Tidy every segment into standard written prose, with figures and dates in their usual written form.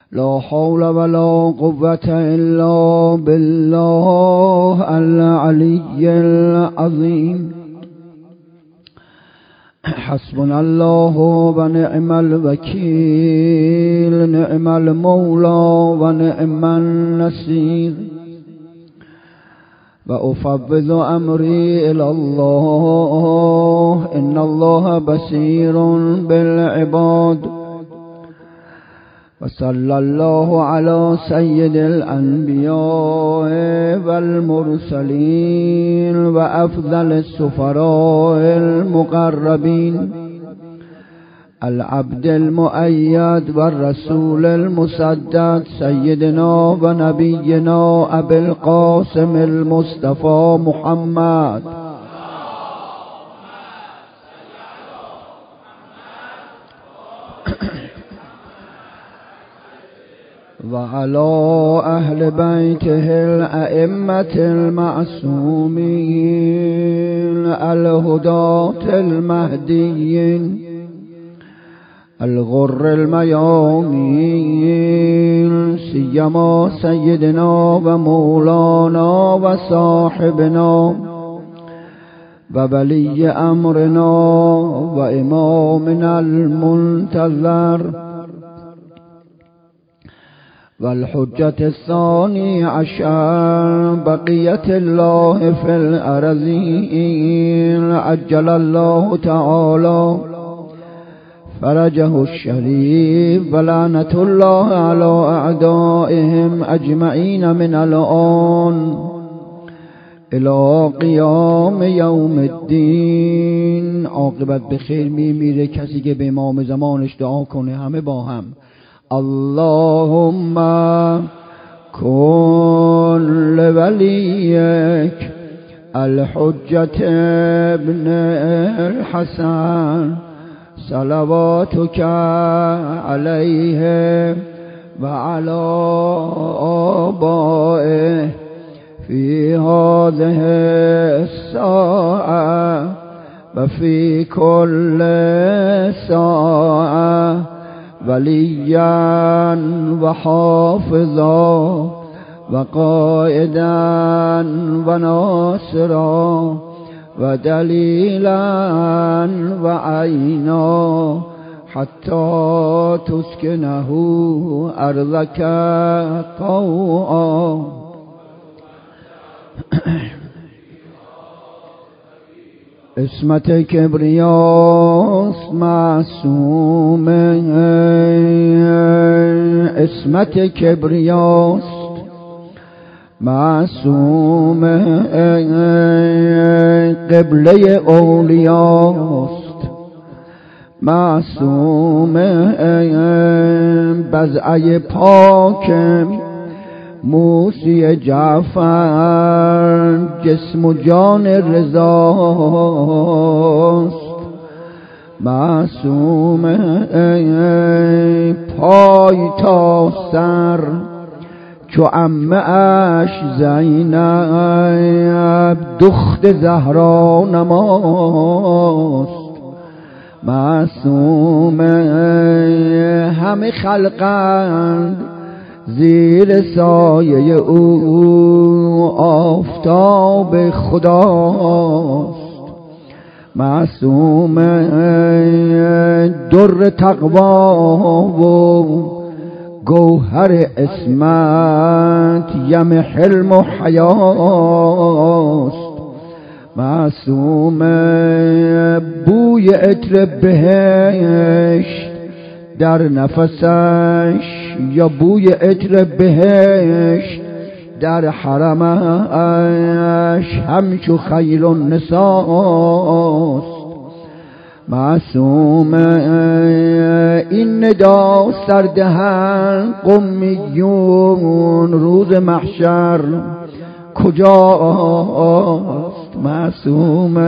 لا حول ولا قوة إلا بالله العلي العظيم. حسبنا الله ونعم الوكيل، نعم المولى ونعم النصير. وأفوض أمري إلى الله، إن الله بصير بالعباد. وصلى الله على سيد الأنبياء والمرسلين وأفضل السفراء المقربين، العبد المؤيد والرسول المسدد، سيدنا ونبينا أبي القاسم المصطفى محمد وعلى أهل بيته الأئمة المعصومين الهداة المهديين الغر الميامين، سيما سيدنا ومولانا وصاحبنا وولي أمرنا وإمامنا المنتظر والحجة الثاني عشر، بقية الله في الأرضين، عجل الله تعالى فرجه الشريف، ولعنة الله على أعدائهم أجمعين من الآن إلى قیام یوم الدین. عاقبت بخیر میمیره کسی که به امام زمانش دعا کنه. همه با هم اللهم کن لولیک الحجة ابن الحسن صلواتك عليه وعلى آبائه في هذه الساعة وفي كل ساعة وليا وحافظا وقائدا وناصرا ودليلا وعينا حتى تسكنه أرضك طوعا. اسمت کبریاست معصوم، اسمت کبریاست معصوم، قبله اولیاست معصوم، بضعه پاک موسی جعفر، جسم و جان رضاست معصوم، پای تا سر چو عمه اش زینب دخت زهرا نماست معصوم، همه خلقند زیر سایه او آفتاب خداست معصوم، در تقوا و گوهر عصمت یم حلم و حیاست معصوم، بوی عطر بهشت در نفسش یا بوی عطر بهشت در حرمش همچو خیل النساست معصوم، این ندا سردهن قمیون روز محشر کجاست معصوم.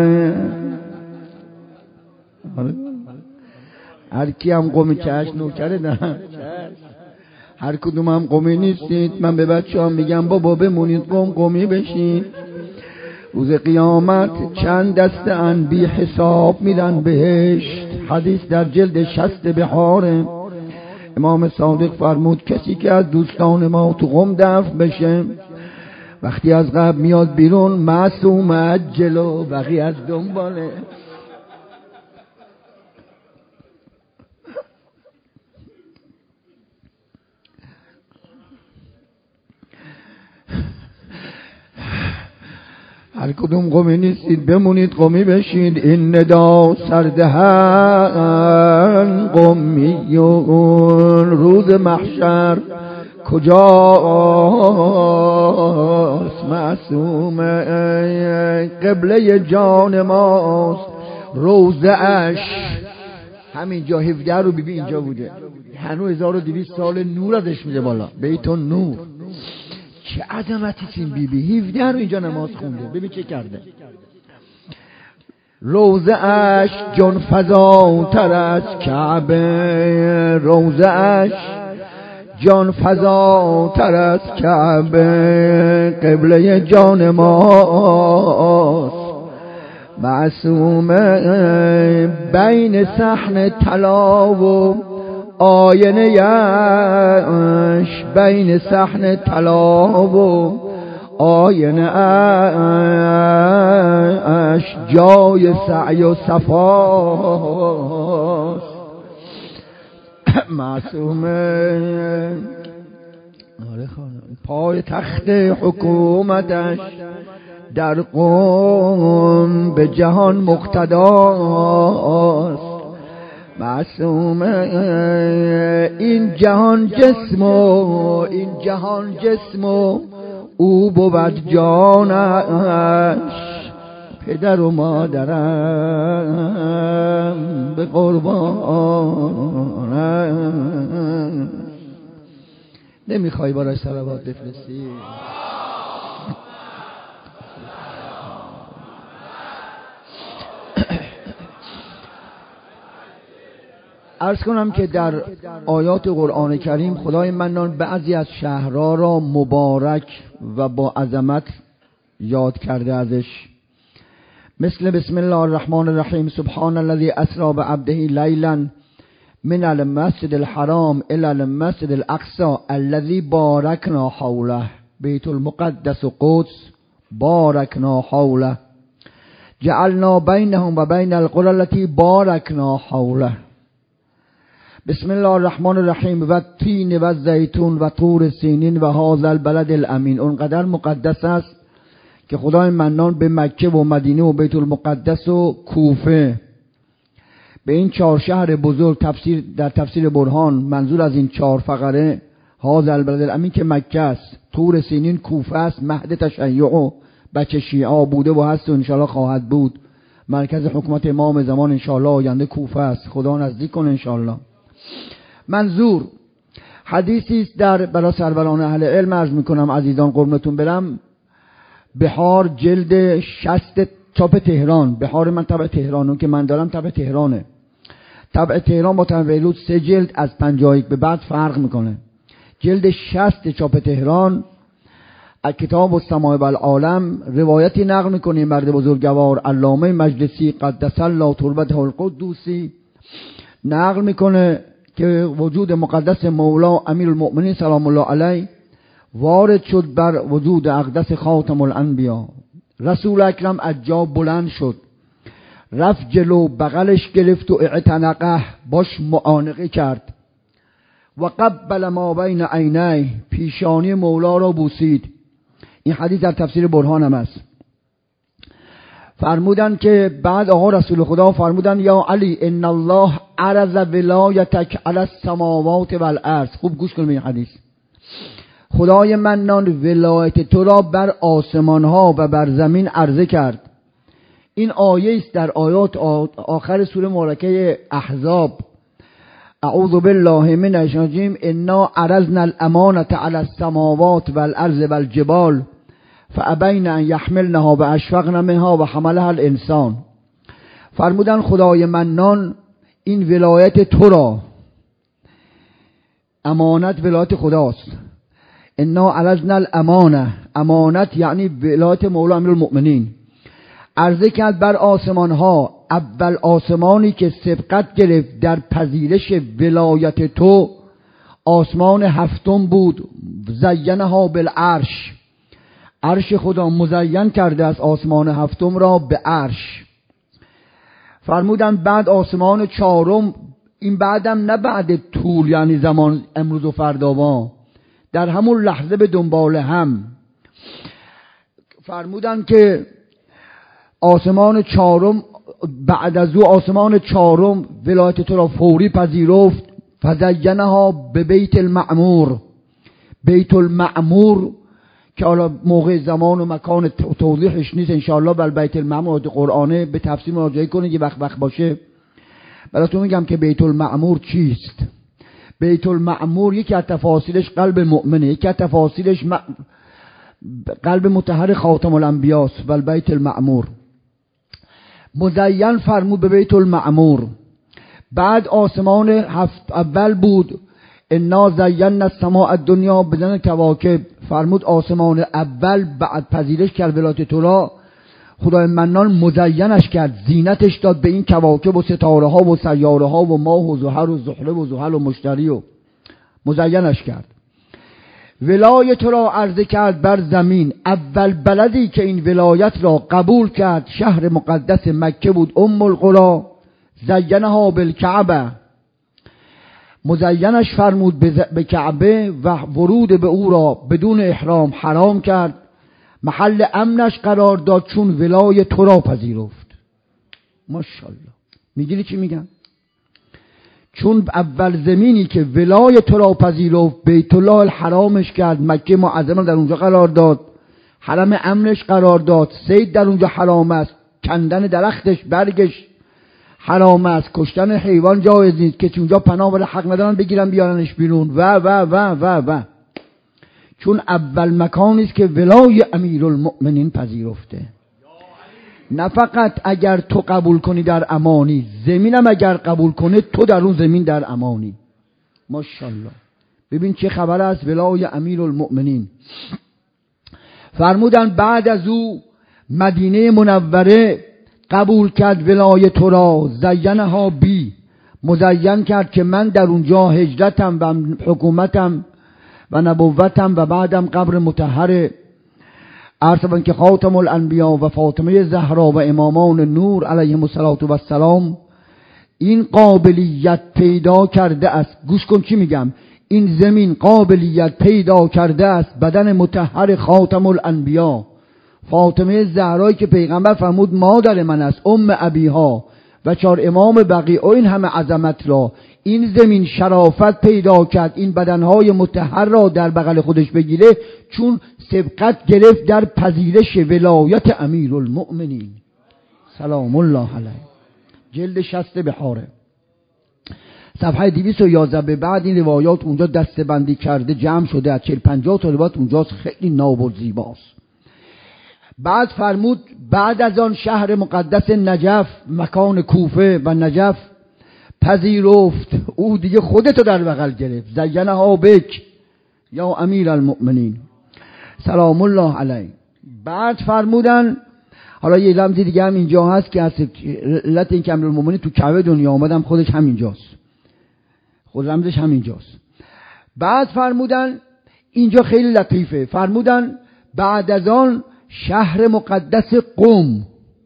هر کی هم قومی چشم نوکره دارن، هر کدوم هم قومی نیستید. من به بچه هم میگم بابا بمونید قومی بشین. روز قیامت چند دسته ان بی حساب میرن بهشت. حدیث در جلد 60 بحاره. امام صادق فرمود کسی که از دوستان ما تو قم دفن بشه وقتی از قبر میاد بیرون معصوم جلو بقیه از دنباله. هر کدوم قمی نیستید بمونید قمی بشید. این ندا سردهن قمیون روز محشر کجاست معصوم قبله جان ماست روزه اش همینجا 17 رو بیبی اینجا بوده هنوز 1200 سال نور ازش میده بالا بیتون نور. چه عظمتی این بیبی 17 رو اینجا نماز خونده ببین چه کرده. روزه اش جان فضا تر از کعبه روزه اش جان فضا تر از کعبه قبله جان ماست معصومه بین صحن طلا و آینه اش بین صحن طلا و آینه اش جای سعی و صفاست معصومه پای تخت حکومتش در قم به جهان مقتداست معصومه این جهان جسم و او بود جانش پدر و مادرم به قربانم. نمیخوای براش صلوات بفرستی؟ عرض کنم که در آیات قرآن کریم خدای منان بعضی از شهرها را مبارک و با عظمت یاد کرده ازش، مثل بسم الله الرحمن الرحیم سبحان الذی اسری بعبده لیلا من المسجد الحرام الی المسجد الاقصی الذی بارکنا حوله بیت المقدس و قدس بارکنا حوله جعلنا بینهم و بین القرى التي بارکنا حوله. بسم الله الرحمن الرحیم و تین و زیتون و طور سینین و هذا البلد الامین. اونقدر مقدس است که خدای منان به مکه و مدینه و بیت المقدس و کوفه، به این 4 شهر بزرگ در تفسیر برهان منظور از این 4 فقره هذا البلد الامین که مکه است، طور سینین کوفه است، مهد تشیع و بچه شیعه بوده و هست و انشاءالله خواهد بود، مرکز حکومت امام زمان انشاءالله آینده کوفه است، خدا نزدیک کنه انشاءالله. منظور حدیثی است در برای سروران اهل علم عرض میکنم عزیزان قربونتون برم. بهار جلد 60 چاپ تهران، بهار من طبع تهرانو که من دارم طبع تهرانه، طبع تهران با طبع بیروت 3 جلد از 51 به بعد فرق میکنه. جلد 60 چاپ تهران از کتاب السماء والعالم روایتی نقل میکنه مرد بزرگوار علامه مجلسی قدس الله تربته القدوسی نقل میکنه که وجود مقدس مولا امیرالمؤمنین سلام الله علیه وارد شد بر وجود اقدس خاتم الانبیا. رسول اکرم از جا بلند شد، رفت جلو، بغلش گرفت و اعتنقه باش معانقه کرد و قبل ما بین عینیه پیشانی مولا را بوسید. این حدیث در تفسیر برهان هم است. فرمودن که بعد آقا رسول خدا فرمودن یا علی ان الله عرض ولایتک علی السماوات والارض. خوب گوش کن به این حدیث. خدای منان ولایت تو را بر آسمان ها و بر زمین عرضه کرد. این آیه است در آیات آخر سوره مبارکه احزاب. اعوذ بالله من الشیطان الرجیم انا عرضنا الامانه علی السماوات والارض والجبال فابین ان یحملنها و اشفقن منها و حملها الانسان. فرمودن خدای منان این ولایت تو را، امانت ولایت خداست، انا عرضنا الامانه، امانت یعنی ولایت مولا امیرالمؤمنین، عرضه کرد بر آسمان ها. اول آسمانی که سبقت گرفت در پذیرش ولایت تو آسمان هفتم بود، زینها بالعرش، عرش خدا مزین کرده از آسمان هفتم را به عرش. فرمودن بعد آسمان چهارم، این بعدم نه بعد طول یعنی زمان امروز و فردا، در همون لحظه به دنبال هم. فرمودن که آسمان چهارم، بعد از او آسمان چهارم ولایت تو را فوری پذیرفت. فزینها به بیت المعمور، بیت المعمور که حالا موقع زمان و مکان توضیحش نیست انشاءالله، بل بیت المعمور قرآنه به تفسیر مراجعه کنید یه وقت باشه. براتون میگم که بیت المعمور چیست. بیت المعمور یکی از تفاصیلش قلب مؤمنه، یکی از تفاصیلش قلب مطهر خاتم الانبیاء است. بل بیت المعمور مزین فرمود به بیت المعمور. بعد آسمان هفت اول بود، انا زینا السماء الدنیا بدن کواکب. فرمود آسمان اول بعد پذیرش کرد ولایت تو را، خدای منان مزینش کرد، زینتش داد به این کواکب و ستاره ها و سیاره ها و ماه و زحل و زحله و زحل و مشتری و مزینش کرد. ولایت را عرضه کرد بر زمین. اول بلدی که این ولایت را قبول کرد شهر مقدس مکه بود، ام القری. زینها بالکعبه، مزینش فرمود به کعبه و ورود به او را بدون احرام حرام کرد. محل امنش قرار داد چون ولایت تو را پذیرفت. ماشاءالله. میگیری چی میگم؟ چون اول زمینی که ولایت تو را پذیرفت بیت الله الحرامش کرد، مکه معظمه در اونجا قرار داد، حرم امنش قرار داد، صید در اونجا حرام است، کندن درختش برگش حرام است، کشتن حیوان جایز نیست، که اونجا پناه بر حق ندارن بگیرن بیارنش بیرون و چون اول مکانی است که ولای امیرالمؤمنین پذیرفته. نه فقط اگر تو قبول کنی در امانی، زمینم اگر قبول کنه تو در اون زمین در امانی. ماشاءالله. ببین چه خبر است ولای امیرالمؤمنین. فرمودن بعد از او مدینه منوره قبول کرد ولایت تو را، زینها بی، مزین کرد که من در اونجا هجرتم و حکومتم و نبوتم و بعدم قبر مطهر عرض که خاتم الانبیاء و فاطمه زهرا و امامان نور علیهم السلام این قابلیت پیدا کرده است. گوش کن چی میگم، این زمین قابلیت پیدا کرده است بدن مطهر خاتم الانبیاء فاطمه زهرایی که پیغمبر فرمود مادر من است، ام ابیها و 4 امام بقیه، این همه عظمت را این زمین شرافت پیدا کرد این بدنهای مطهر را در بغل خودش بگیره، چون سبقت گرفت در پذیرش ولایت امیرالمؤمنین سلام الله علیه. جلد 60 بحاره صفحه 211 به بعد این روایات اونجا دسته بندی کرده، جمع شده از 40-50 تا روایت اونجاست، خیلی ناب و زیباست. بعد فرمود بعد از آن شهر مقدس نجف، مکان کوفه و نجف پذیرفت، او دیگه خودتو در بغل گرفت. زینها بک یا امیر المؤمنین سلام الله علیه. بعد فرمودن حالا یه رمزی دیگه هم اینجا هست که از علت این که امیر المؤمنین تو کعبه دنیا آمدم خودش همینجاست، خود رمزش همینجاست. بعد فرمودن اینجا خیلی لطیفه، فرمودن بعد از آن شهر مقدس قم،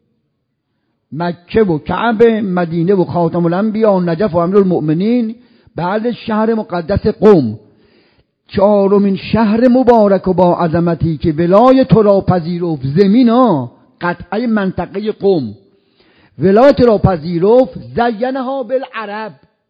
مکه و کعبه، مدینه و خاتم الانبیاء و نجف و امیرالمؤمنین، بعد شهر مقدس قم، 4مین شهر مبارک و با عظمتی که ولایت تو را پذیرفت، زمینا قطعه منطقه قم ولایت را پذیرفت. زینها بالعرب.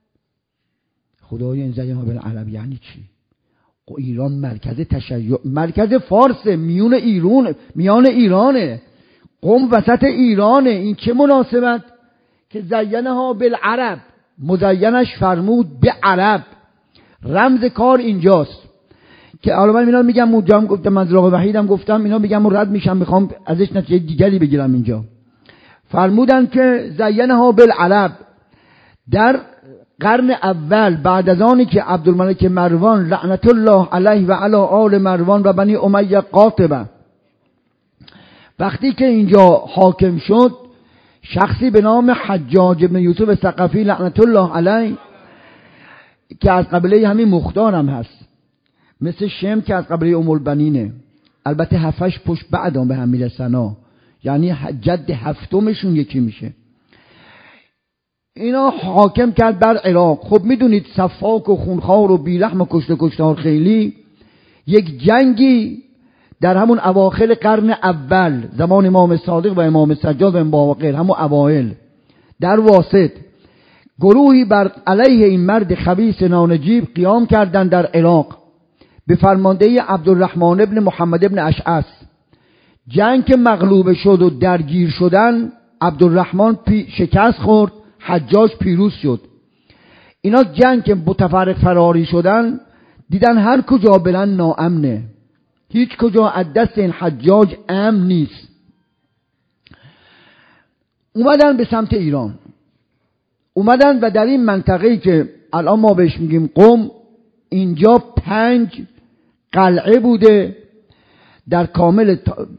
خدای این زینها بالعرب یعنی چی؟ ایران مرکز تشیع، مرکز فارس، میان ایرانه، قم وسط ایرانه، این چه مناسبت که زینها بالعرب، مزینش فرمود به عرب. رمز کار اینجاست که حالا من اینا میگم، اونجا هم گفتم من زراق وحیدم گفتم اینا میگم رد میشم، میخوام ازش نتیجه دیگری بگیرم. اینجا فرمودن که زینها بالعرب در قرن اول بعد از آنی که عبدالملک مروان لعنت الله علیه و علی آل مروان و بنی امیه قاطبه وقتی که اینجا حاکم شد، شخصی به نام حجاج بن یوسف ثقفی لعنت الله علیه که از قبیله همین مختار هم هست، مثل شم که از قبیله ام البنینه. البته هفتش پشت بعدان به هم میرسن، یعنی جد هفتمشون یکی میشه. اینا حاکم کرد بر عراق. خب میدونید سفاک و خونخوار و بیرحم و کشتار خیلی، یک جنگی در همون اواخر قرن اول زمان امام صادق و امام سجاد و امام باقر، همون اوائل در واسط، گروهی بر علیه این مرد خبیث نانجیب قیام کردند در عراق به فرماندهی عبدالرحمن ابن محمد ابن اشعث. جنگ که مغلوب شد و درگیر شدن، عبدالرحمن شکست خورد، حجاج پیروز شد. اینا جنگ که متفرق فراری شدن، دیدن هر کجا برن ناامنه، هیچ کجا از دست این حجاج امن نیست. اومدن به سمت ایران، اومدن و در این منطقه‌ای که الان ما بهش میگیم قم، اینجا 5 قلعه بوده در کامل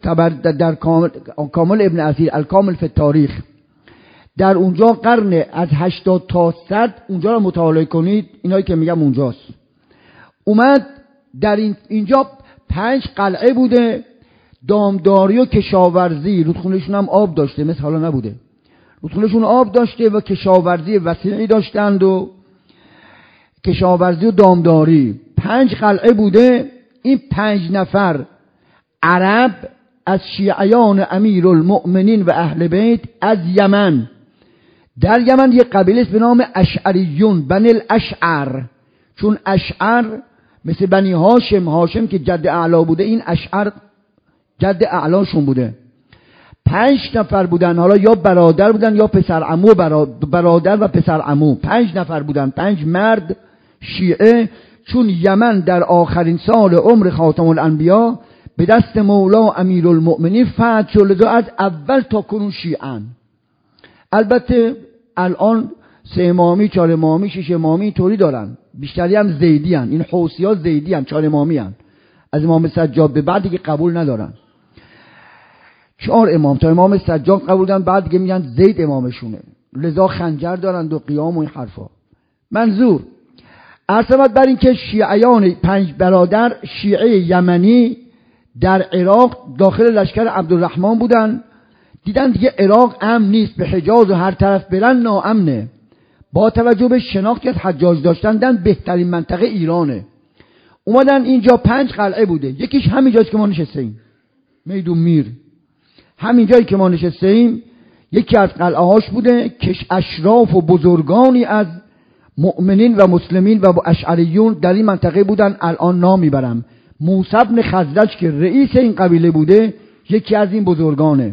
ابن اثیر الکامل فی التاریخ. در اونجا قرن از 80 تا 100 اونجا رو مطالعه کنید، اینایی که میگم اونجاست. اومد در اینجا 5 قلعه بوده، دامداری و کشاورزی، رودخونه‌شون هم آب داشته، مثل حالا نبوده، رودخونه‌شون آب داشته و کشاورزی وسیعی داشتند و کشاورزی و دامداری. 5 قلعه بوده. این 5 نفر عرب از شیعیان امیرالمؤمنین و اهل بیت از یمن، در یمن یک قبیله است به نام اشعریون، بنی الاشعر، چون اشعر مثل بنی هاشم، هاشم که جد اعلا بوده، این اشعر جد اعلاشون بوده. 5 نفر بودن، حالا یا برادر بودن یا پسر عمو، برادر و پسر عمو. 5 نفر بودن، 5 مرد شیعه. چون یمن در آخرین سال عمر خاتم الانبیا به دست مولا امیرالمؤمنین فتح شد، لذا از اول تا کنون شیعن. البته الان 3 امامی، 4 امامی، 6 امامی طوری دارن، بیشتری هم زیدی هن. این حوسی ها زیدی هن، 4 امامی هن. از امام سجاد به بعد دیگه قبول ندارن. 4 امام تا امام سجاد قبول دارن، بعد دیگه میگن زید امامشونه، لذا خنجر دارن و قیام و این حرفا. منظور ارسمت بر این که شیعیان 5 برادر شیعه یمنی در عراق داخل لشکر عبدالرحمن بودن. دیدن دیگه عراق امن نیست، به حجاز و هر طرف برن ناامنه. با توجه به شناخت که حجاج داشتن، بهترین منطقه ایرانه. اومدن اینجا 5 قلعه بوده، یکیش همینجاست که ما نشسته ایم، میدون میر، همین جایی که ما نشسته ایم یکی از قلعه هاش بوده که اشراف و بزرگانی از مؤمنین و مسلمین و اشعریون در این منطقه بودن. الان نام میبرم، موسی بن خزرج که رئیس این قبیله بوده، یکی از این بزرگانه.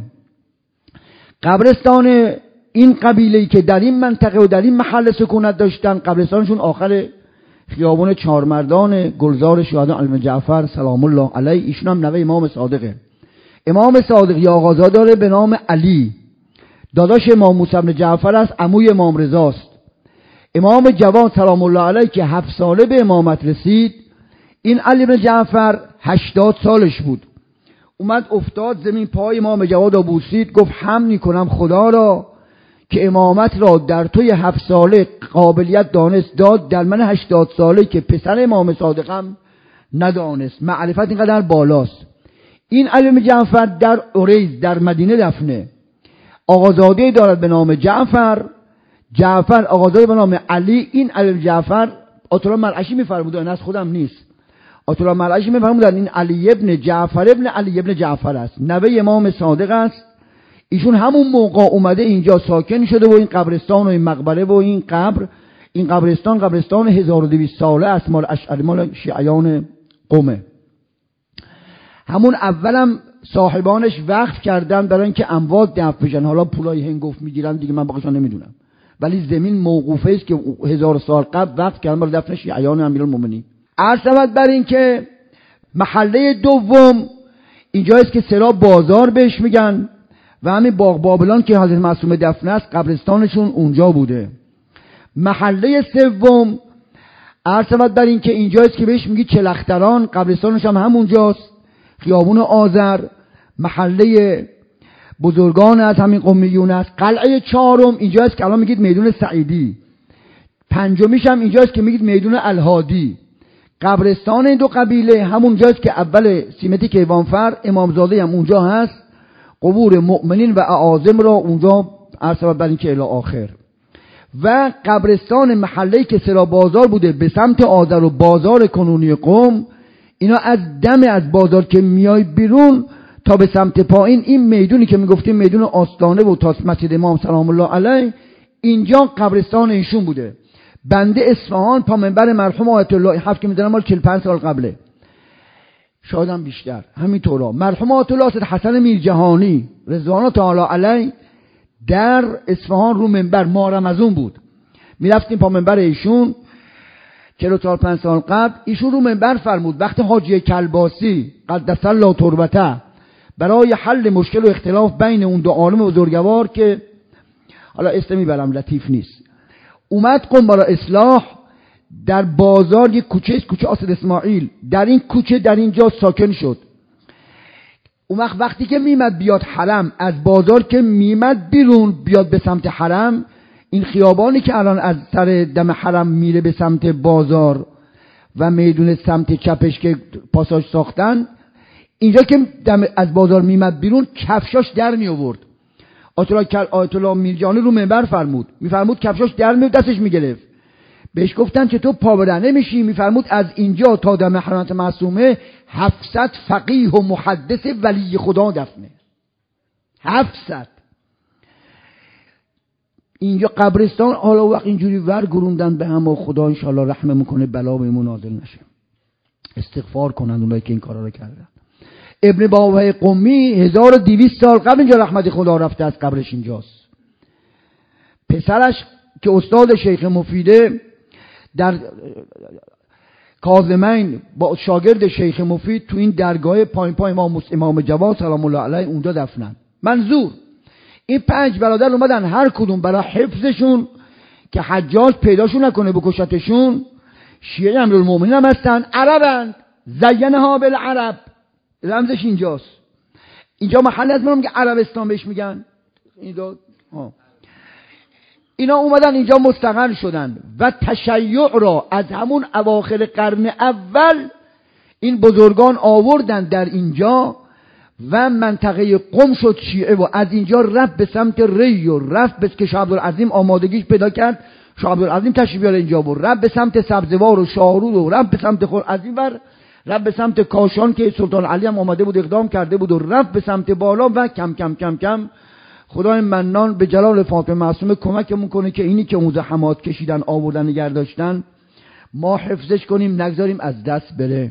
قبرستان این قبیله‌ای که در این منطقه و در این محل سکونت داشتن، قبرستانشون آخر خیابان 4 مردان گلزار شهداء ابن جعفر سلام الله علیه. ایشون هم نوه امام صادقه. امام صادق یا آقازاده داره به نام علی، داداش امام موسی بن جعفر است، عموی امام رضا است. امام جواد سلام الله علیه که 7 ساله به امامت رسید، این علی بن جعفر 80 سالش بود. اومد افتاد زمین پای امام جواد و بوسید، گفت حمد میکنم خدا را که امامت را در توی 7 ساله قابلیت دانست داد، در من 80 ساله که پسر امام صادقم ندانست. معرفت اینقدر بالاست. این علی بن جعفر در عریض در مدینه دفنه. آقازاده دارد به نام جعفر، جعفر آقازاده به نام علی. این علی بن جعفر آتلا مرعشی میفرمودن، از خودم نیست، آتلا مرعشی میفرمودن این علی ابن جعفر ابن علی ابن جعفر است، نوه امام صادق است. ایشون همون موقع اومده اینجا ساکن شده و این قبرستان و این مقبره و این قبر، این قبرستان 1200 ساله است، مال اشعری، مال شیعیان قمه. همون اولم صاحبانش وقف کردن برای اینکه اموات دفن بشن. حالا پولای هنگفت میگیرن دیگه، من باقیشون نمیدونم، ولی زمین موقوفه است که 1000 سال قبل وقف کردن برای دفن شیعیان امیرالمومنین. عرض شود بر این که محله دوم اینجاست که سرا بازار بهش میگن و همین باغ بابلان که حضرت معصومه دفن است قبرستانشون اونجا بوده. محله سوم عرض شود بر این که اینجاست که بهش میگی چلختران، قبرستانش هم همونجاست، خیابون آذر، محله بزرگان از همین قمیون است. قلعه 4 اینجاست که الان میگید میدون سعیدی. پنجمیش هم اینجاست که میگید میدون الهادی. قبرستان این دو قبیله همون جاست که اول سیمتی کیوانفر امامزاده هم اونجا هست، قبور مؤمنین و اعاظم را اونجا عرض بر این که الی آخر. و قبرستان محله که سرا بازار بوده به سمت آذر و بازار کنونی قم، اینا از دم از بازار که میای بیرون تا به سمت پایین، این میدونی که میگفتیم میدون آستانه و تا مسجد امام سلام الله علیه، اینجا قبرستان ایشون بوده. بنده اصفهان پا منبر مرحوم آیت الله حفظ که میدونم مال 45 سال قبله، شاید هم بیشتر، همینطورا مرحوم آیت الله حسن میرجهانی رضوان تعالی علیه در اصفهان رو منبر ماه رمضان بود، میرفتیم پا منبر ایشون 45 سال قبل. ایشون رو منبر فرمود وقت حاجی کلباسی قدس الله تربته برای حل مشکل و اختلاف بین اون دو عالم بزرگوار که حالا اسم میبرم لطیف نیست، اومد قم برای اصلاح، در بازار یک کوچه است، کوچه آسد اسماعیل، در این کوچه در اینجا ساکن شد. اون وقتی که میمد بیاد حرم، از بازار که میمد بیرون بیاد به سمت حرم، این خیابانی که الان از سر دم حرم میره به سمت بازار و میدون سمت چپش که پاساژ ساختن، اینجا که از بازار میمد بیرون کفشاش در می آورد. آیت الله میرجانی رو منبر میفرمود کفشاش در می دستش میگرفت. بهش گفتن که تو پا برهنه میشی؟ میفرمود از اینجا تا دم حرمت معصومه 700 فقیه و محدث ولی خدا دفنه. 700. اینجا قبرستان حالا وقت اینجوری ور گروندن به هم و خدا انشاءالله رحمه میکنه بلا بهمون نازل نشه. استغفار کنند اونایی که این کارا رو کردن. ابن باوه قمی 1200 سال قبل اینجا رحمت خدا رفته از قبرش اینجاست. پسرش که استاد شیخ مفیده در کاظمین با شاگرد شیخ مفید تو این درگاه پایین امام جواد سلام الله علیه اونجا دفنن. منظور این 5 برادر اومدن هر کدوم برای حفظشون که حجاج پیداشون نکنه بکشتشون، شیعه امیرالمومنین هم هستن، عربند، زینها بالعرب، رمزش اینجاست. اینجا محل از منم که عربستان بهش میگن. اینا اومدن اینجا مستقر شدن و تشیع را از همون اواخر قرن اول این بزرگان آوردن در اینجا و منطقه قم شد شیعه و از اینجا رفت به سمت ری و رفت به که شاه عبدالعظیم آمادگیش پیدا کرد، شاه عبدالعظیم تشریف بیاره اینجا بود، رفت به سمت سبزوار و شاهرود و رفت به سمت خرعظیم و رفت به سمت کاشان که سلطان علی هم آمده بود اقدام کرده بود و رفت به سمت بالا و کم کم کم کم خدای منان به جلال فاطمه معصومه کمکمون کنه که اینی که اون زحمات کشیدن آوردن نگه داشتن ما حفظش کنیم نگذاریم از دست بره.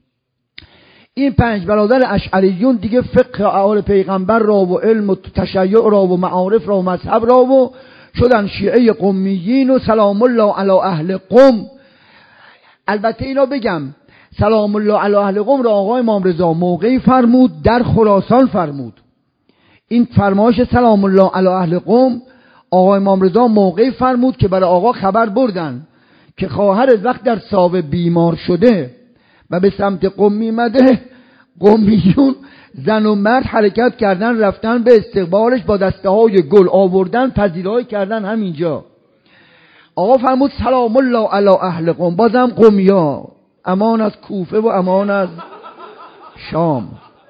این 5 برادر اشعریون دیگه فقه اعال پیغمبر را و علم و تشیع را و معارف را و مذهب را و شدن شیعه قمیین و سلام الله علی اهل قم. البته اینا بگم سلام الله علی اهل قم را آقای امام رضا موقعی فرمود در خراسان فرمود. این فرمایش سلام الله علی اهل قم آقای امام رضا موقعی فرمود که برای آقا خبر بردن که خواهر وقت در ساوه بیمار شده و به سمت قم میمده، قمیون زن و مرد حرکت کردن رفتن به استقبالش با دسته های گل آوردن پذیرایی کردن همینجا. آقا فرمود سلام الله علی اهل قم، بازم قمیا، امان از کوفه و امان از شام،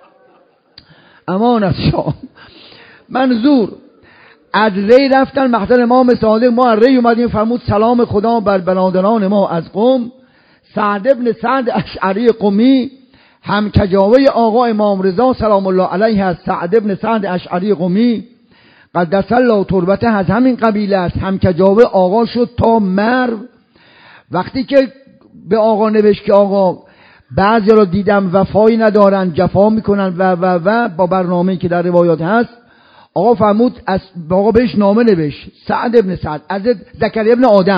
امان از شام. منظور از ری رفتن محضر امام صادق، ما از ری اومدیم، فرمود سلام خدا بر برادران ما از قم. سعد ابن سعد اشعری قمی هم کجاوه آقا امام رضا سلام الله علیه از سعد ابن سعد اشعری قمی قدس الله تربته از همین قبیله است، هم کجاوه آقا شد تا مرو. وقتی که به آقا نوشت که آقا بعضی را دیدم وفایی ندارن جفا میکنن و با برنامه‌ای که در روایات هست، آقا فرمود آقا بهش نامه نوشت. سعد ابن سعد از زکریا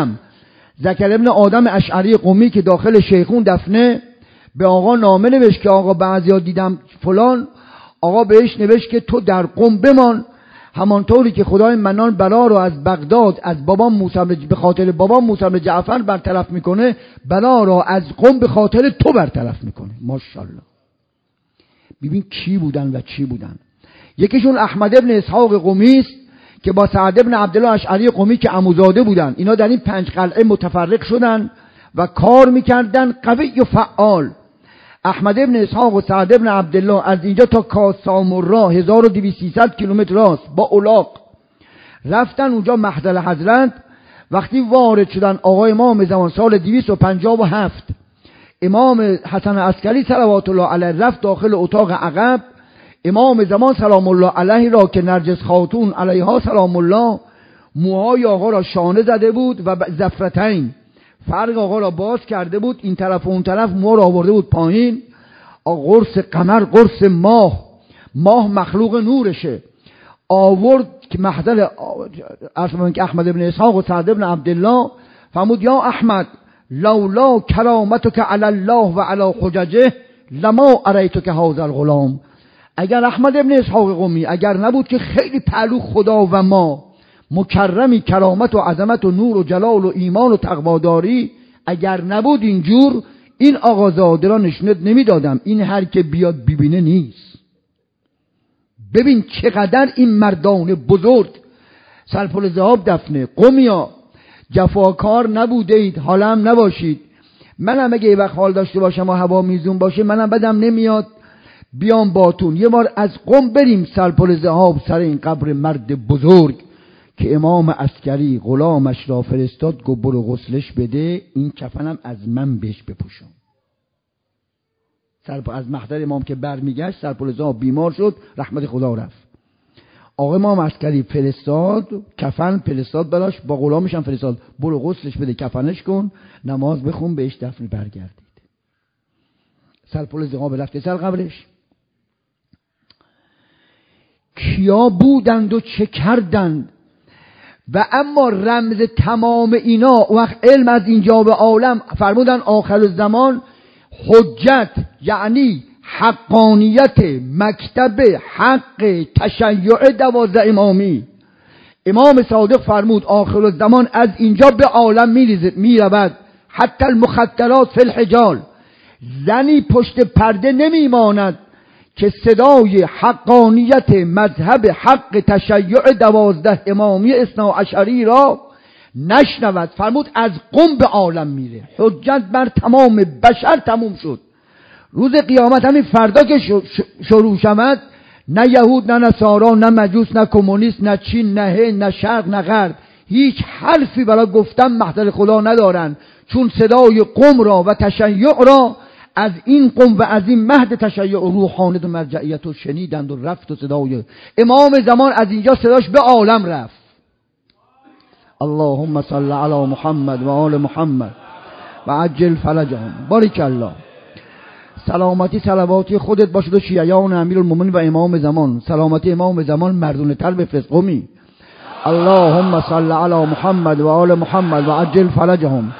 ابن آدم اشعری قمی که داخل شیخون دفنه به آقا نامه نوشت که آقا بعضیا دیدم فلان. آقا بهش نوشت که تو در قم بمان، همانطوری که خدای منان بلا رو از بغداد از بابام موسی به خاطر بابام موسی بن جعفر برطرف میکنه، بلا رو از قم به خاطر تو برطرف میکنه. ماشاءالله. ببین کی بودن و چی بودن. یکیشون احمد ابن اسحاق قمی است که با سعد بن عبدالله اشعری قمی که عموزاده بودن، اینا در این 5 قلعه متفرق شدن و کار میکردن قوی و فعال. احمد بن اسحاق و سعد بن عبدالله از اینجا تا کاسامرا 1200 کیلومتر راست با الاغ رفتن اونجا محضر حضرت. وقتی وارد شدن آقای امام زمان سال 257، امام حسن عسکری صلوات الله علیه رفت داخل اتاق عقب. امام زمان سلام الله علیه را که نرجس خاتون علیها سلام الله موهای آقا را شانه زده بود و زفرتین فرق آقا را باز کرده بود، این طرف و اون طرف مو را آورده بود پایین. قرص قمر، قرص ماه مخلوق نورشه، آورد که محضر احمد بن اسحاق و سعد بن عبدالله فرمود یا احمد لولا کرامتک علی الله و علی حججه لما اریتک هذا الغلام. اگر احمد بن اسحاق قمی اگر نبود که خیلی پهلو خدا و ما مکرمی، کرامت و عظمت و نور و جلال و ایمان و تقواداری، اگر نبود اینجور این آقازاده را نشونت نمیدادم. این هر که بیاد ببینه نیست. ببین چقدر این مردان بزرگ سرپل ذهاب دفنه قمیا جفاکار نبوده اید، حالا هم نباشید. منم اگه یه وقت حال داشته باشم و هوا میزون باشه منم بدم نمیاد بیام باتون یه بار از قم بریم سرپل ذهاب سر این قبر مرد بزرگ که امام عسکری غلامش را فرستاد گفت برو غسلش بده، این کفنم از من بهش بپوشون. از محضر امام که برمیگشت سرپل ذهاب بیمار شد، رحمت خدا رفت. آقا امام عسکری فرستاد کفن فرستاد براش، با غلامش هم فرستاد برو غسلش بده کفنش کن نماز بخون بهش دفن برگردید. سرپل ذهاب رفته سر قبرش. کیا بودند و چه کردند و اما رمز تمام اینا وقت علم از اینجا به عالم فرمودن آخر الزمان حجت یعنی حقانیت مکتب حق تشیع 12 امامی. امام صادق فرمود آخر الزمان از اینجا به عالم میرود حتی المخدرات فی الحجال، زنی پشت پرده نمیماند که صدای حقانیت مذهب حق تشیع 12 امامی اثنا عشری را نشنود. فرمود از قم به عالم میره، حجت بر تمام بشر تموم شد. روز قیامت همین فردا که شروع شود، نه یهود نه نصارا نه مجوس نه کمونیست نه چین نه هند نه شرق نه غرب هیچ حرفی برای گفتن محضر خدا ندارن، چون صدای قم را و تشیع را از این قم و از این مهد تشیع و روحانیت و مرجعیت و شنیدند و رفت و صدای امام زمان از اینجا صداش به عالم رفت. اللهم صل علی محمد و آل محمد و عجل فرجهم. بارک الله. سلامتی صلواتی خودت باشد و شیعیان امیرالمومنین و امام زمان. سلامتی امام زمان مردونه تر بفرست قمی. اللهم صل علی محمد و آل محمد و عجل فرجهم.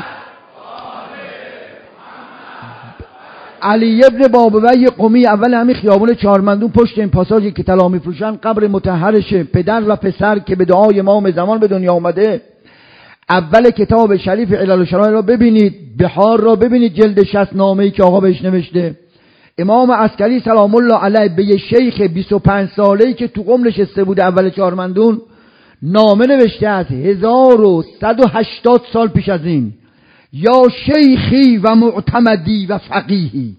علی ابن بابوی قمی اول همین خیابون چهارمندون پشت این پاساژی که طلا میفروشن قبر مطهرشه، پدر و پسر که به دعای امام زمان به دنیا آمده. اول کتاب شریف علل و شرائع را ببینید، بحار را ببینید، جلد 60 نامه‌ای که آقا بهش نوشته. امام عسکری سلام الله علیه به یه شیخ 25 ساله‌ای که تو قم نشسته بوده اول چهارمندون نامه نوشته از 1180 سال پیش از این: یا شیخی و معتمدی و فقیهی.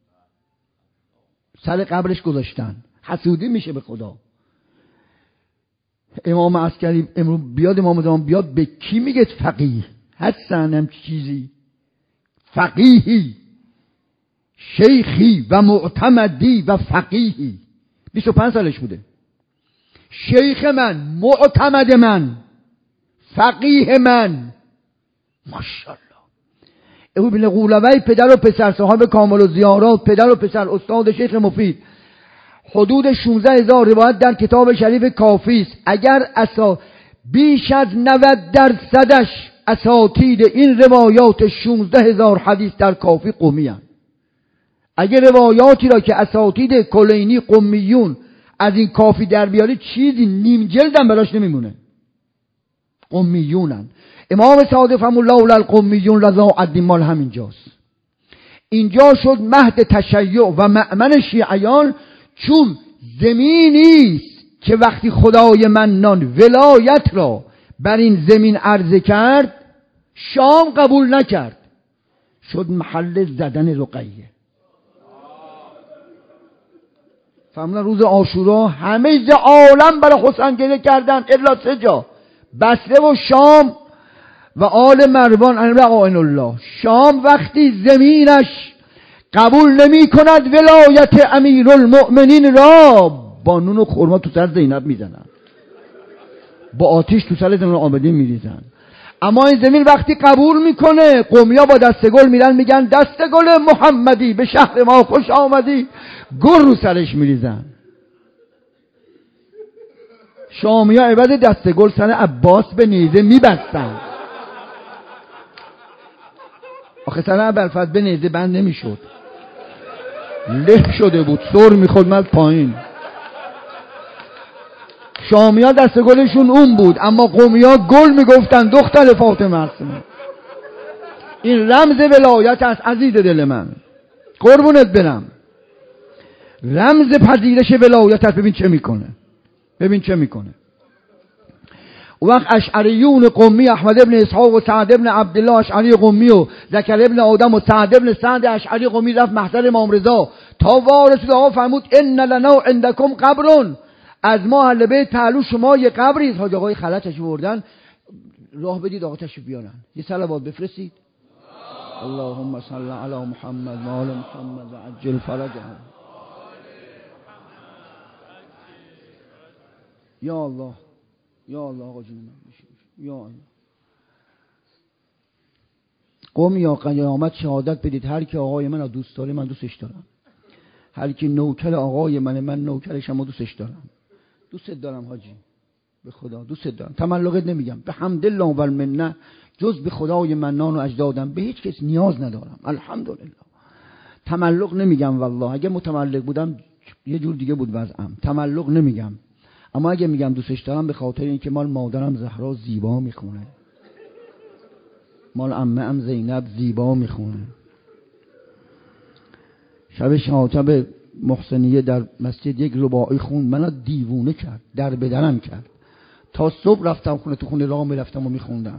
سر قبرش گذاشتن. حسودی میشه به خدا. امام عسکری امروز بیاد، امام زمان بیاد، به کی میگه فقیه؟ هستن هم چیزی فقیهی، شیخی و معتمدی و فقیهی. 25 سالش بوده. شیخ من، معتمد من، فقیه من. ماشاءالله. ابن قولوی پدر و پسر صاحب کامل و زیارات، پدر و پسر استاد شیخ مفید. حدود 16,000 روایت در کتاب شریف کافی است. اگر بیش از 90% اساتید این روایات 16,000 حدیث در کافی قمی هستند. اگر روایاتی را که اساتید کلینی قمیون از این کافی در بیاری چیزی نیم جلدم براش نمیمونه. قمیونن. امام صادق فرمود لولا القمیون لضاعت مال. همینجاست. اینجا شد مهد تشیع و مأمن شیعیان، چون زمینی است که وقتی خدای منان ولایت را بر این زمین عرضه کرد، شام قبول نکرد، شد محل زدن رقیه. فهمنا روز عاشورا همه عالم برای حسین گریه کردن الا 3 جا، بصره و شام و آل مروان عین الله. شام وقتی زمینش قبول نمی کند ولایت امیرالمؤمنین را، با نون و خرما تو سر زینب میزنن، با آتش تو سر زینب عابدین میریزن. اما این زمین وقتی قبول میکنه، قومیا با دست گل میرن میگن دست گل محمدی به شهر ما خوش آمدی، گل رو سرش میریزن. شامیا عوض دست گل سر عباس به نیزه میبستن. آخه سر ابوالفضل به نیزه بند نمیشد، له شده بود، سر میخورد از پایین. شامیا دست گلشون اون بود، اما قومیا گل میگفتن دختر فاطمه است. این رمز ولایت است عزیز دل من، قربونت برم. رمز پذیرش ولایت است. ببین چه میکنه، ببین چه میکنه. اون وقت اشعریون قمی، احمد ابن اسحاق و سعد ابن عبدالله اشعری قمی و زکریا ابن آدم و سعد ابن سعد اشعری قمی رفت محضر امام رضا تا وارث آقا فرمود ان لنا عندکم قبر، از ما اهل بیت پهلو شما یه قبری است. حاج آقای خلعتش بردن، راه بدید آقا تشریف بیارن، یه صلوات بفرستید. اللهم صل علی محمد و آل محمد و عجل فرجهم. یا الله یا الله آقا جون من، یا الله. قوم یا قیامت شهادت بدید هر کی آقای من دوست داره من دوستش دارم، هر کی نوکر آقای من نوکرشم و دوستش دارم. دوست دارم حاجی، به خدا دوست دارم. تملقت نمیگم، به حمد الله و المنه، جز به خدای منان و اجدادم به هیچ کس نیاز ندارم، الحمدلله. تملق نمیگم والله، اگه متملق بودم یه جور دیگه بود وضعم. تملق نمیگم، اما اگه میگم دوستش دارم به خاطر اینکه مال مادرم زهرا زیبا میخونه، مال عمه ام زینب زیبا میخونه. شب شهادت محسنیه در مسجد یک رباعی خوند، منو دیوونه کرد، در بدنم کرد. تا صبح رفتم خونه، تو خونه راه میرفتم و میخوندم.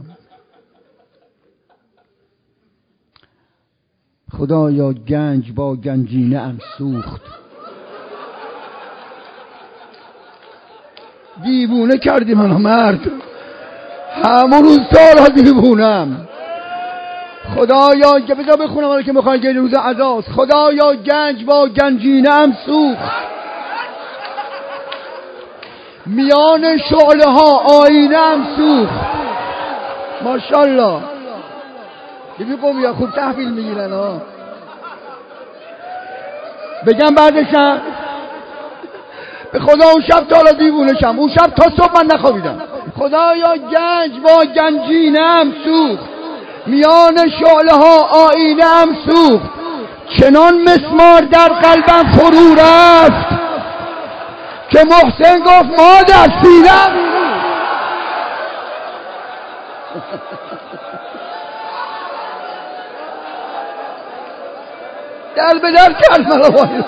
خدایا گنج با گنجینه ام سوخت، دیوونه کردی منو مرد، همون روز سالها دیوونم. خدایا که بذار بخونم حالا که میخوان که روز عزاست. خدایا گنج با گنجینه ام سوخت، میان شعله ها آینه ام سوخت. ماشاءالله. ببین قومیا خوب تحویل میگیرن ها. بگم بعدشم به خدا اون شب تا حالا دیوونشم، اون شب تا صبح من نخوابیدم. خدایا گنج با گنجینه ام سوخت، میان شعله ها آینه ام سوخت. چنان مسمار در قلبم فرو رفت که محسن گفت مادر سیرم. در به در کرد منو.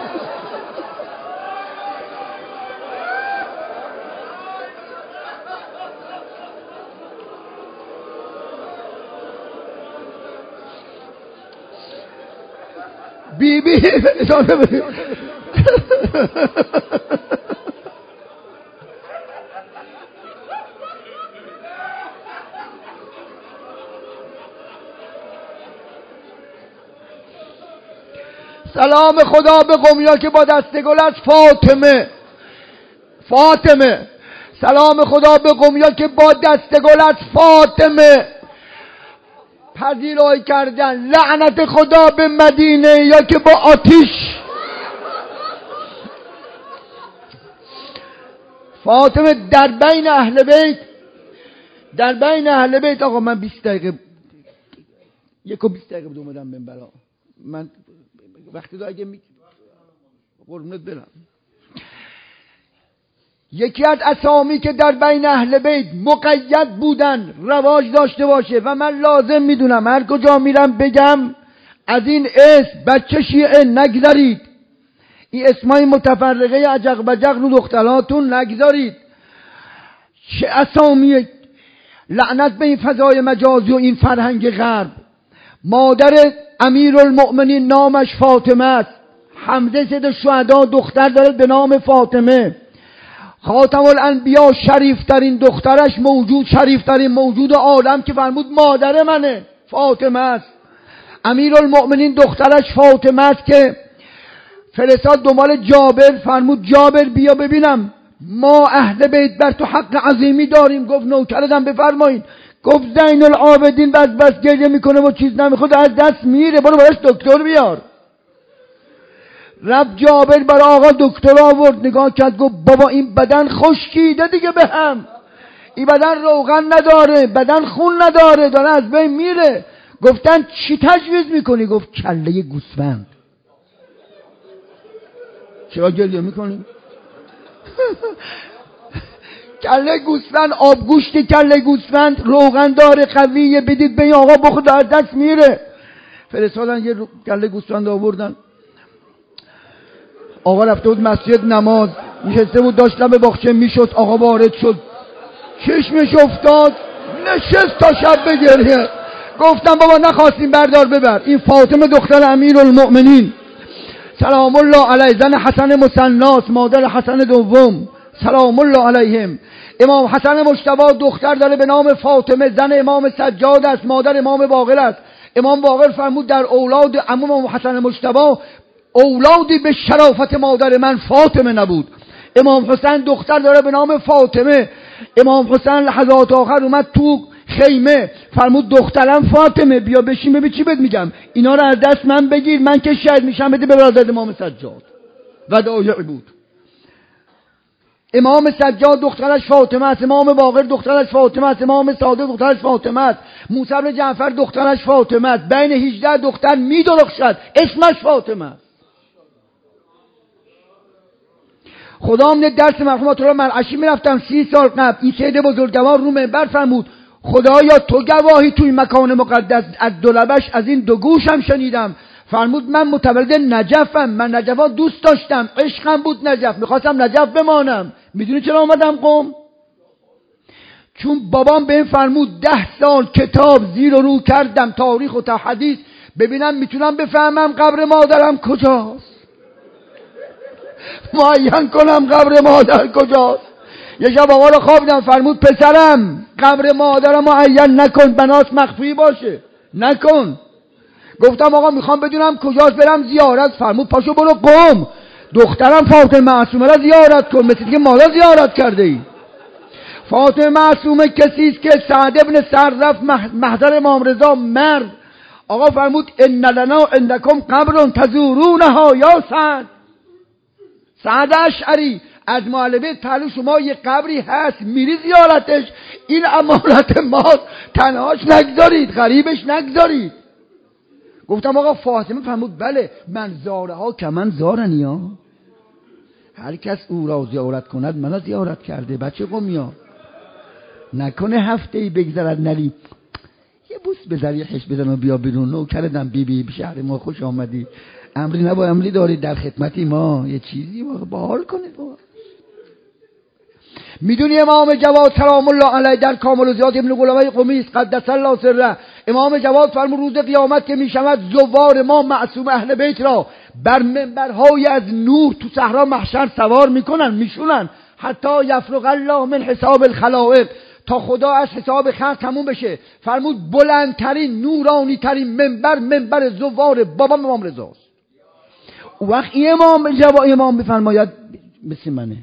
بی بی سلام خدا به قومیا که با دست گل از فاطمه. سلام خدا به قومیا که با دست گل از فاطمه پذیرایی کردن. لعنت خدا به مدینه یا که با آتش. فاطمه در بین اهل بیت. آقا من 20 دقیقه 20 دقیقه بود اومدم منبرا. من وقتی دا اگه قربونت برم، یکی از اسامی که در بین اهل بیت مقید بودن رواج داشته باشه و من لازم میدونم هر کجا میرم بگم از این اسم بچه شیعه نگذارید. این اسمای متفرقه عجق بجق رو دختراتون نگذارید. چه اسامی، لعنت به این فضای مجازی و این فرهنگ غرب. مادر امیرالمؤمنین نامش فاطمه است. حمزه سید الشهدا دختر داره به نام فاطمه. خاتم الانبیا شریفترین دخترش موجود، شریفترین موجود عالم که فرمود مادر منه فاطمه است. امیرالمؤمنین دخترش فاطمه است که فرستاد دنبال جابر، فرمود جابر بیا ببینم ما اهل بیت بر تو حق عظیمی داریم. گفت نوکرتم بفرمایید. گفت زین العابدین بس گریه میکنه و چیز نمیخواد، از دست میره، برو براش دکتر بیار. رب جابر برای آقا دکتر آورد، نگاه کرد گفت بابا این بدن خشکیده دیگه به هم، این بدن روغن نداره، بدن خون نداره، داره از بین میره. گفتن چی تجویز میکنی؟ گفت کله گوسفند. چرا گریه میکنی؟ کله گوسفند، آبگوشت کله گوسفند روغن داره، قویه، بدید به این آقا بخود از دست میره. فرستادن یه کله گوسفند آوردن. آقا رفته بود مسجد نماز، نشسته بود داشت لب باغچه میشد، آقا وارد شد، چشمش افتاد، نشست تا شب بگریه. گفتم بابا نخواستیم بردار ببر، این فاطمه دختر امیرالمؤمنین سلام الله علیه، زن حسن مثناس، مادر حسن دوم سلام الله علیهم. امام حسن مجتبی دختر داره به نام فاطمه، زن امام سجاد است، مادر امام باقر است. امام باقر فرمود در اولاد امام حسن مجتبی اولادی به شرافت مادر من فاطمه نبود. امام حسین دختر داره به نام فاطمه. امام حسین لحظات آخر اومد تو خیمه، فرمود دخترم فاطمه بیا بشین ببین چی بهت میگم، اینا رو از دست من بگیر، من که شهید میشم بده به برادر امام سجاد. ودایع بود. امام سجاد دخترش فاطمه است، امام باقر دخترش فاطمه است، امام صادق دخترش فاطمه است، موسی بن جعفر دخترش فاطمه است. بین 18 دختر میدرخشد، اسمش فاطمه است. خدا امید درس مرحوم آیت الله مرعشی میرفتم 30 سال قبل، این سید بزرگوار رو منبر فرمود خدایا تو گواهی توی مکان مقدس، از دولبش از این دو گوشم شنیدم. فرمود من متولد نجفم، من نجفا دوست داشتم، عشقم بود نجف، میخواستم نجف بمانم. میدونی چرا اومدم قم؟ چون بابام به این فرمود 10 سال کتاب زیر و رو کردم، تاریخ و تا حدیث، ببینم میتونم بفهمم قبر مادرم کجاست، معین کنم قبر مادر کجاست. یه شب آقا رو خوابیدم، فرمود پسرم قبر مادرم معین نکن، بناس مخفی باشه، نکن. گفتم آقا میخوام بدونم کجاست برم زیارت. فرمود پاشو برو قم، دخترم فاطمه معصومه را زیارت کن، مثل که مالا زیارت کرده ای. فاطمه معصومه کسی است که سعد ابن سعد رفت محضر امام رضا مرد. آقا فرمود ان لنا عندکم قبر تزورونها یا سعد. سعد اشعری از معلمه پهلو شما یه قبری هست میری زیارتش، این امانت ما، تنهاش نگذارید، غریبش نگذارید. گفتم آقا فاطمه؟ فرمود بله، من زارها که من زارنی ها، هر کس او را زیارت کند منو زیارت کرده. بچه قمیا نکنه هفته ای بگذرد نری یه بوس بذار یه خش بزن و بیا بیرون، نوکرتم بی شهر ما خوش آمدی، امری نبا امری دارید، در خدمتی ما، یه چیزی بحال کنید. میدونی امام جواد سلام الله علیه در کامل الزیات ابن قلابه قمی است قدس الله سره، امام جواد فرمود روز قیامت که میشود زوار ما معصوم اهل بیت را بر منبرهای از نور تو صحرا محشر سوار میشونن حتی یفرغ الله من حساب الخلائق، تا خدا از حساب خلق تموم بشه. فرمود بلندترین نورانی ترین منبر زوار بابا امام رضاست. او وقت امام بفرماید مثل منه.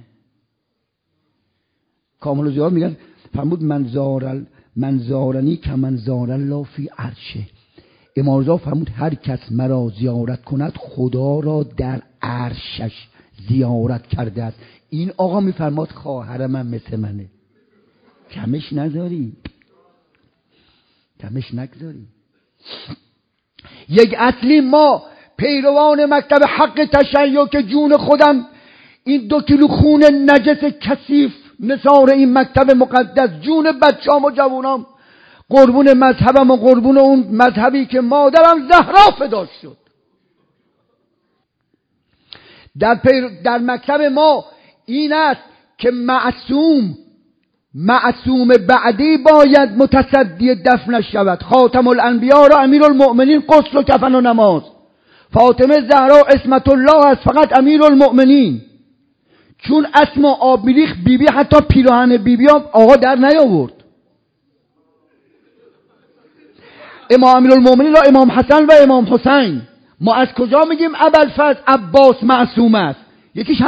کامل الزیات میگن فرمود من زارنی که من زار الله فی عرشه. امام رضا فرمود هر کس مرا زیارت کند خدا را در عرشش زیارت کرده است. این آقا میفرماد خواهر من مثل منه، کمش نگذاری. یک اصلی ما پیروان مکتب حق تشیع که جون خودم این 2 کیلو خون نجس کثیف نثار این مکتب مقدس، جون بچه‌ام و جوانام قربون مذهبم و قربون اون مذهبی که مادرم زهرا فدا شد. در مکتب ما این است که معصوم بعدی باید متصدی دفنش شود. خاتم الانبیا را امیرالمؤمنین غسل و کفن و نماز، فاطمه زهرا عصمت الله است فقط امیرالمؤمنین. چون اسما آب میریخت بیبی حتی پیراهن بیبی آقا در نیاورد. امام امیرالمؤمنین را امام حسن و امام حسین. ما از کجا میگیم ابوالفضل عباس معصوم است؟ یکیش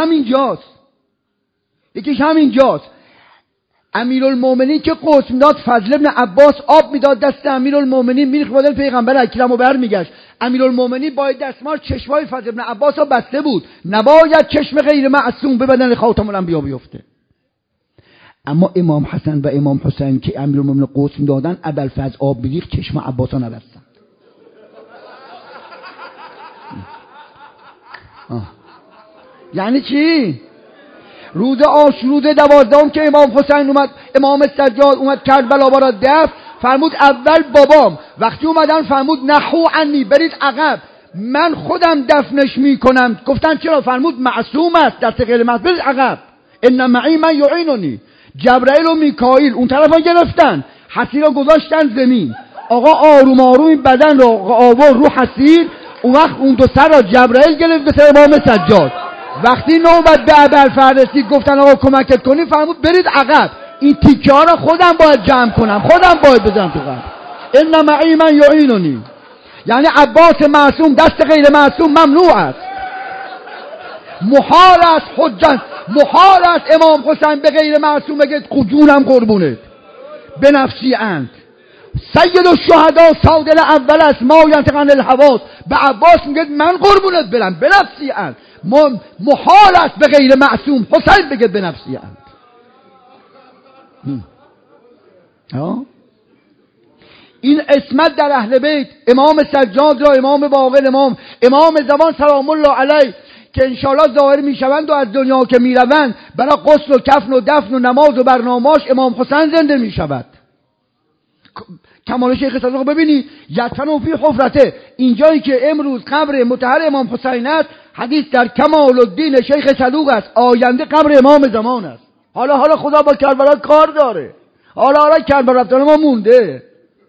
همینجاست. امیرالمؤمنین که قسم داد، فضل ابن عباس آب میداد دست امیرالمؤمنین، میریخت بدن پیغمبر اکرم و برمیگشت. امیرالمؤمنین باید دستمال چشمای فضل ابن عباس ها بسته بود، نباید چشم غیر معصوم به بدن خاتم الانبیا بیفته. اما امام حسن و امام حسین که امیرالمؤمنین قسم دادن، ابوالفضل آب میریخت چشم عباس ها نبستن. یعنی چی؟ روز 12 که امام حسین اومد، امام سجاد اومد کربلا را دفن، فرمود اول بابام. وقتی اومدن فرمود نحو عنی، برید عقب، من خودم دفنش میکنم. گفتن چرا؟ فرمود معصوم است، دست غیر معصوم، برید عقب. ان معی من یعیننی. جبرائیل و میکائیل اون طرفا گرفتن، حصیر را گذاشتن زمین. آقا آروم آروم این بدن را آورد رو حصیر. اون وقت اون دو سر را جبرائیل گرفت به سر امام سجاد. وقتی نوبت به ابوالفضل رسید گفتن آقا کمکت کنیم، فرمود برید عقب، این تیکه ها را خودم باید جمع کنم، خودم باید بزنم تو قبر. ان معی من یعیننی. یعنی عباس معصوم دست غیر معصوم ممنوع است. محال است حجت، محال است امام حسین به غیر معصوم بگه جونم قربونت، به نفسی انت. سید الشهدا صادق اول است، ما ینطق عن الهوا. به عباس میگه من قربونت برم، به نفسی انت. محال است به غیر معصوم حسین بگه به نفسی انت. این عصمت در اهل بیت، امام سجاد را، امام باقر، امام زمان سلام الله علیه که انشاءالله ظاهر میشوند و از دنیا که میروند، برای غسل و کفن و دفن و نماز و برنامه‌اش امام حسین زنده میشود. کمال شیخ صدوق ببینید، یدفن فی حفرته، اینجایی که امروز قبر مطهر امام حسین است، حدیث در کمال الدین شیخ صدوق است، آینده قبر امام زمان است. حالا خدا با کربلا کار داره، حالا کربلا رفتن ما مونده.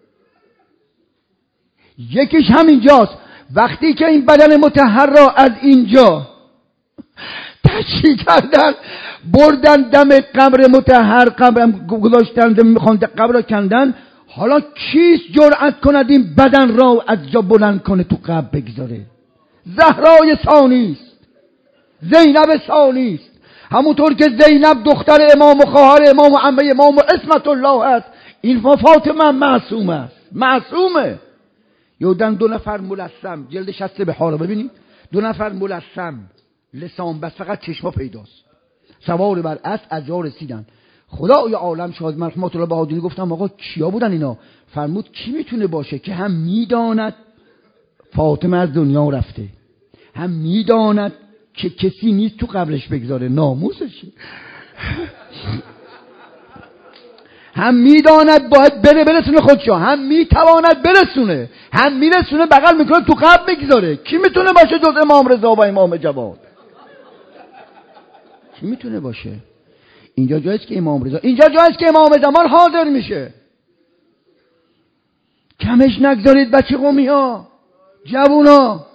یکیش همینجاست، وقتی که این بدن مطهر را از اینجا تشییع کردن بردن دم قبر مطهر، قبر گذاشتن، میخوان قبر را کندن، حالا کیست جرأت کند این بدن را از جا بلند کنه تو قبر بگذاره؟ زهرای ثانی است، زینب ثانی است. همونطور که زینب دختر امام و خواهر امام و عمه امام و عصمت الله است، این فاطمه معصوم است، معصومه. یودن 2 نفر ملثم، جلد 60 به حالا ببینید، 2 نفر ملثم، لسان بس، فقط چشما پیداست، سوار بر اسب از جا رسیدن. خدای عالم شاهد، من رحمت الله بهادری گفتم آقا کیا بودن اینا؟ فرمود کی میتونه باشه که هم میداند فاطمه از دنیا رفته، هم میداند که کسی نیست تو قبرش بگذاره، ناموسشه، هم میداند باید برسونه خودشو، هم میتواند برسونه، هم میرسونه بغل میکنه تو قبر بگذاره. کی میتونه باشه جز امام رضا و امام جواد؟ کی میتونه باشه؟ اینجا جاییست که امام رضا، اینجا جاییست که امام زمان حاضر میشه. کمش نگذارید بچه قومی ها، جوونا،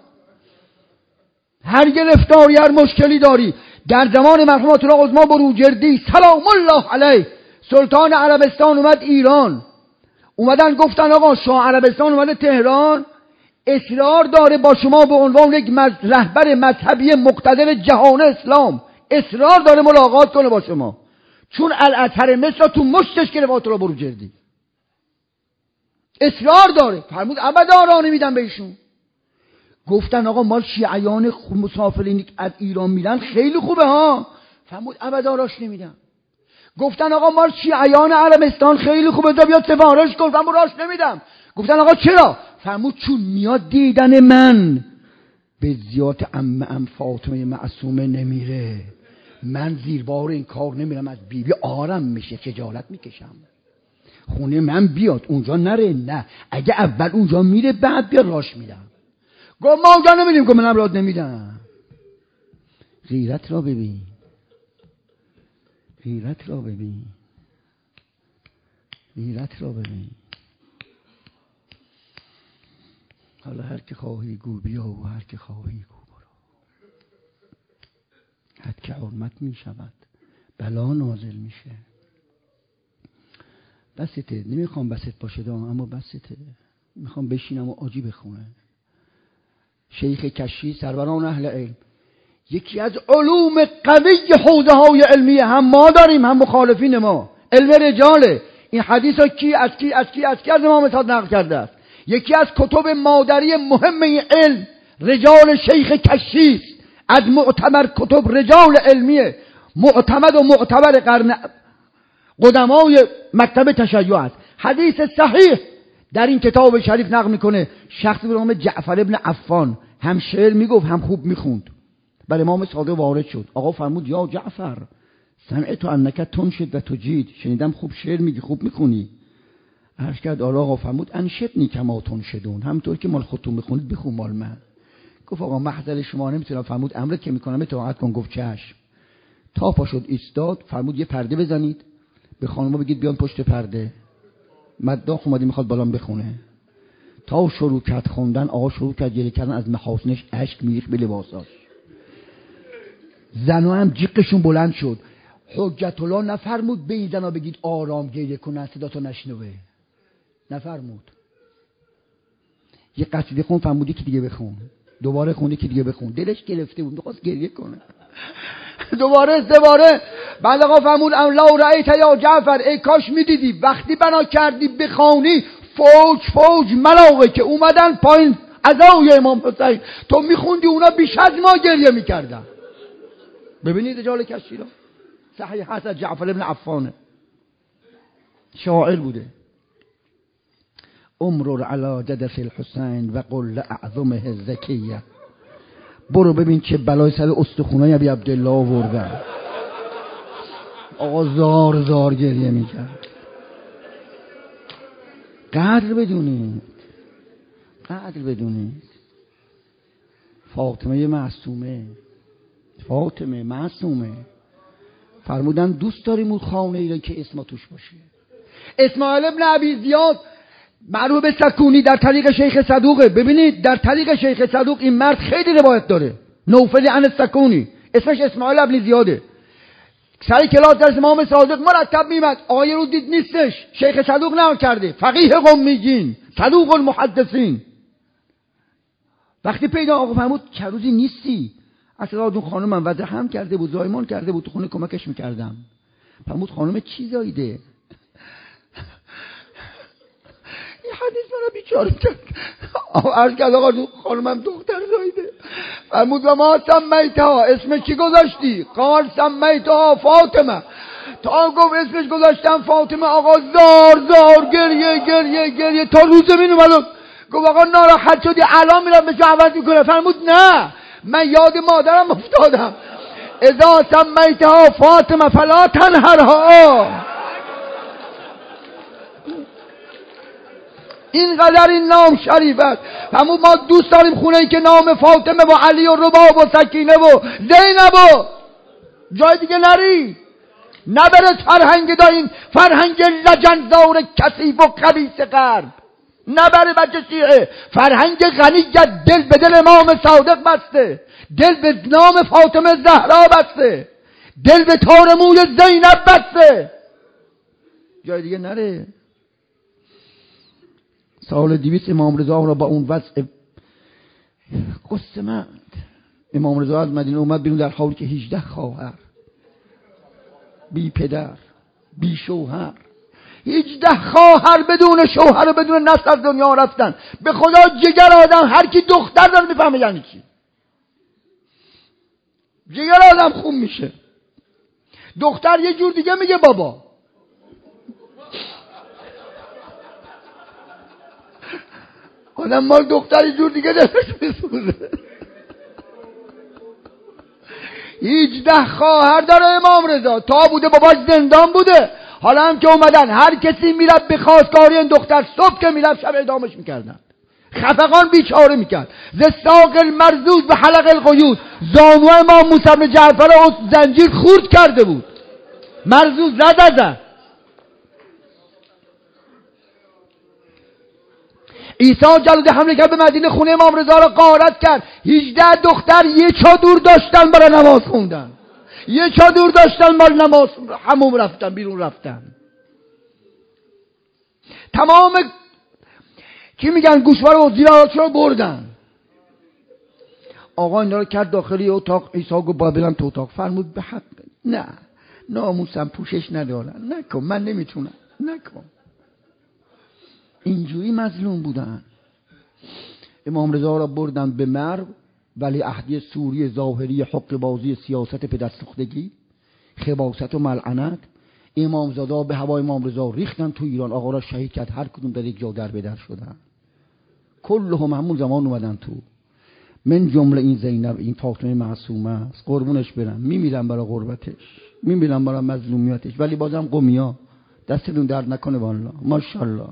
هر گرفتاری، هر مشکلی داری. در زمان مرحوم آیت الله عظما بروجردی سلام الله علیه، سلطان عربستان اومد ایران، اومدن گفتن آقا شاه عربستان اومده تهران، اصرار داره با شما به عنوان یک رهبر مذهبی مقتدر جهان اسلام، اصرار داره ملاقات کنه با شما، چون الازهر مصر تو مشتش گرفت آیت الله بروجردی، اصرار داره. فرمود ابدا راه نمیدم بهشون. گفتن آقا ما شیعیان مسافرین از ایران میرن خیلی خوبه ها. فرمود ابدا راش نمیدم. گفتن آقا ما شیعیان عربستان خیلی خوبه، تا بیاد سفارش کن. فرمود راش نمیدم. گفتن آقا چرا؟ فرمود چون میاد دیدن من به زیارت عمه فاطمه معصومه نمیره، من زیر بار این کار نمیرم، از بیبی آرم میشه، خجالت میکشم، خونه من بیاد اونجا نره. نه، اگه اول اونجا میره بعد بیا راش میدم. گفت ما اونجا نمیدیم. گفت منم راد نمیدم. غیرت را ببین، غیرت را ببین، غیرت را ببین. حالا هر که خواهی گو بیا و هر که خواهی گو برو. حد که حرمت می شود بلا نازل میشه. بسته، نمیخوام بسط باشه دام، اما بسته میخوام بشینم و آجی بخونه. شیخ کشی سروران اهل علم، یکی از علوم قوی حوزه های علمیه، هم ما داریم هم مخالفین ما، علم رجاله. این حدیث ها کی از امام صادق نقل کرده است؟ یکی از کتب مادری مهم این علم رجال شیخ کشی است، از معتبر کتب رجال علمیه، معتمد و معتبر قرن قدمای مکتب تشیع است. حدیث صحیح در این کتاب شریف نقل میکنه شخصی به نام جعفر ابن عفان، هم شعر میگفت هم خوب میخوند، برای امام صادق وارد شد. آقا فرمود یا جعفر سمعت انک تنشد و تجید، شنیدم خوب شعر میگی خوب میخونی. عرض کرد آقا فرمود انشدنی کما تنشدون، همونطور که مال خودتون میخونید بخون مال من. گفت آقا محضر شما نمیتونم. فرمود امرت که میکنم اطاعت کن. گفت چشم. تا پا شد ایستاد، فرمود یه پرده بزنید، به خانم‌ها بگید بیان پشت پرده، مداح اومدی میخواد بالام بخونه. تا شروع کرد خوندن، آقا شروع کرد گریه کردن، از محاسنش اشک میریخت به لباساش. زنا هم جیغشون بلند شد. حجت الله نفرمود به این زنا بگید آرام گریه کنن صداتو نشنوه، نفرمود. یه قصیده خون، فرمودی که دیگه بخون، دوباره خوندی که دیگه بخون. دلش گرفته بود می‌خواست گریه کنه. دوباره بعد آقا فرمود لو رأیت یا جعفر، ای کاش میدیدی وقتی بنا کردی بخوانی فوج ملاقه که اومدن پایین عزای امام حسین، تو میخوندی اونا بیش از ما گریه میکردن. ببینید رجال کشی را. صحیح هست، جعفر ابن عفانه، شاعر بوده. امرر علی جدث الحسین و قل لأعظمه الزکیه. برو ببین چه بلای سر استخونای ابی عبدالله آوردن. آقا زار گریه میکرد. قدر بدونید. فاطمه معصومه فرمودن دوست داریم اون خانه ای را که اسم توش باشه. اسماعیل ابن ابی زیاد معروف به سکونی در طریق شیخ صدوقه. ببینید در طریق شیخ صدوق این مرد خیلی روایت داره. نوفل عن سکونی، اسمش اسماعیل ابن زیاده. سر کلاس درس امام صادق مرتب میمد، آیه رو دید نیستش، شیخ صدوق نقل کرده، فقیه قمیین صدوق المحدثین. وقتی پیدا آقا فرمود چه روزی نیستی، اصلا اون خانم من وضع هم کرده بود، زایمان کرده بود، تو خونه کمکش میکردم. فرمود خانم چی زایده؟ این حدیث منو بیچاره کرد. عرض کرد آقا خانمم دختر زایده. فرمود و ما سمیتها، اسم چی گذاشتی؟ قال سمیتها فاطمه. تا گفت اسمش گذاشتم فاطمه، آقا زار گریه تا روز زمین اومد. گفت آقا ناراحت شدی الان میرم بهش عوض میکنه. فرمود نه، من یاد مادرم افتادم، اذا سمیتها فاطمه فلا تنهرها. اینقدر این نام شریف است. فرمود ما دوست داریم خونه ای که نام فاطمه و علی و رباب و سکینه و زینب و جای دیگه نری، نبرد فرهنگ دارین، فرهنگ لجنزار کثیف و خبیث غرب نبره بچه شیعه. فرهنگ غنیت دل به دل امام صادق بسته، دل به نام فاطمه زهرا بسته، دل به تار موی زینب بسته، جای دیگه نره. سال 200 امام رضا را با اون وضع قسمت، امام رضا از مدینه اومد بیرون در حالی که 18 خواهر، بی پدر بی شوهر، 18 خواهر بدون شوهر و بدون نسل از دنیا رفتن. به خدا جگر آدم هر کی دختر داره میفهمه یعنی چی. جگر آدم خون میشه. دختر یه جور دیگه میگه بابا. آدم مال دختر یه جور دیگه دلش میسوزه. 18 خواهر داره امام رضا، تا بوده باباش زندان بوده، حالا هم که اومدن هر کسی میرفت به خواستگاری این دختر، صبح که میرفت شب اعدامش میکردن. خفقان بیچاره میکرد. ز ساق المرزوز به حلق القیود، زانو امام موسی بن جعفر زنجیر خورد کرده بود، مرزو زد. عیسی جلوده حمله کرد به مدینه، خونه امام رضا را غارت کرد. 18 دختر یه چادر داشتن برای نماز خوندن، یه چادر داشتن برای نماز حموم رفتن، بیرون رفتن. تمام کی میگن گوشوار و زیارات رو بردن. آقا اینا رو کرد داخلی اتاق. عیسی گفت با برم تو اتاق. فرمود به حق نه، ناموسم پوشش ندارن، نکن، من نمیتونم، نکن. اینجوری مظلوم بودن. امام رضا را بردن به مرو، ولی عهدی سوری ظاهری، حق بازی، سیاست پدرسوختگی، خباثت و ملعنت. امامزاده به هوای امام رضا ریختن تو ایران. آقا را شهید کرد، هر کدوم در یک جا در به در شدن. کلهم همون زمان اومدن تو. من جمله این زینب، این فاطمه معصومه است، قربونش برم. میمیرم برای غربتش، میمیرم برای مظلومیتش، ولی بازم قومیا دستتون درد نکنه والله. ماشاءالله.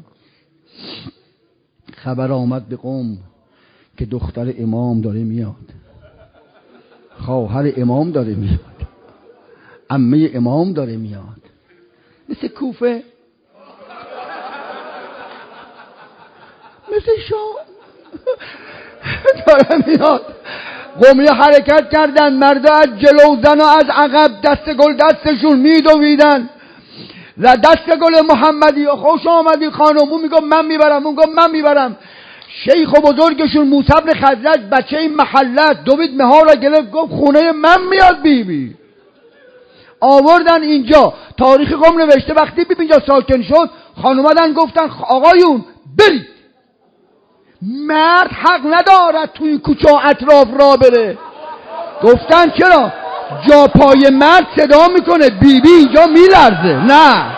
خبر آمد به قوم که دختر امام داره میاد، خواهر امام داره میاد، عمه امام داره میاد. مثل کوفه، مثل شام داره میاد. قومی حرکت کردن، مردا از جلو، زن و از عقب، دست گل دستشون میدویدن. دست گل محمدی و خوش آمدی خانم. اون میگم من میبرم، اون میگم من میبرم. شیخ و بزرگشون موسی بن خزرج، بچه این محلت، دوید مهار را گرفت، گفت خونه من میاد بیبی. آوردن اینجا، تاریخ قوم نوشته وقتی بیبی اینجا ساکن شد، خانومدن گفتن آقایون برید، مرد حق ندارد توی کوچه و اطراف را بره. گفتن چرا؟ جا پای مرد صدا میکنه، بیبی اینجا میلرزه. نه